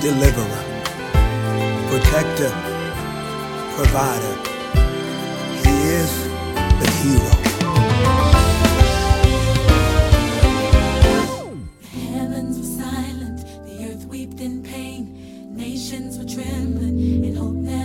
deliverer, protector, provider. He is the hero. The heavens were silent, the earth wept in pain, nations were trembling in hope.